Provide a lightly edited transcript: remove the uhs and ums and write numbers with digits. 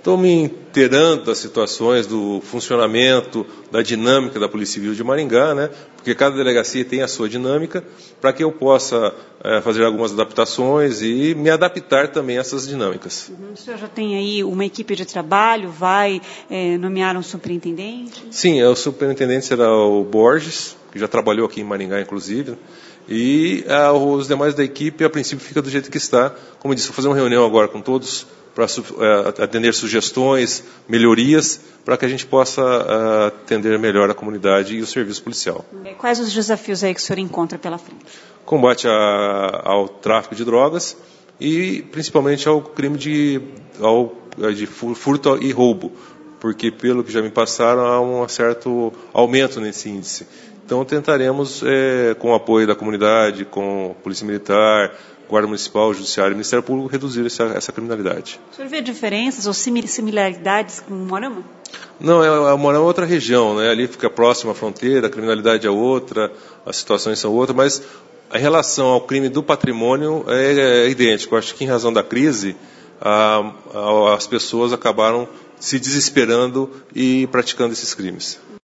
Estou me inteirando das situações, do funcionamento, da dinâmica da Polícia Civil de Maringá, né? Porque cada delegacia tem a sua dinâmica, para que eu possa fazer algumas adaptações e me adaptar também a essas dinâmicas. O senhor já tem aí uma equipe de trabalho, vai nomear um superintendente? Sim, o superintendente será o Borges, que já trabalhou aqui em Maringá, inclusive, e os demais da equipe, a princípio, fica do jeito que está. Como eu disse, vou fazer uma reunião agora com todos para atender sugestões, melhorias, para que a gente possa atender melhor a comunidade e o serviço policial. Quais os desafios aí que o senhor encontra pela frente? Combate ao tráfico de drogas e principalmente ao crime de furto e roubo, porque pelo que já me passaram há um certo aumento nesse índice. Então tentaremos, com o apoio da comunidade, com a Polícia Militar, Guarda Municipal, Judiciário e Ministério Público, reduzir essa criminalidade. O senhor vê diferenças ou similaridades com o Moarama? Não, o Moarama é outra região, né? Ali fica próximo à fronteira, a criminalidade é outra, as situações são outras, mas a relação ao crime do patrimônio é idêntica. Eu acho que em razão da crise, as pessoas acabaram se desesperando e praticando esses crimes.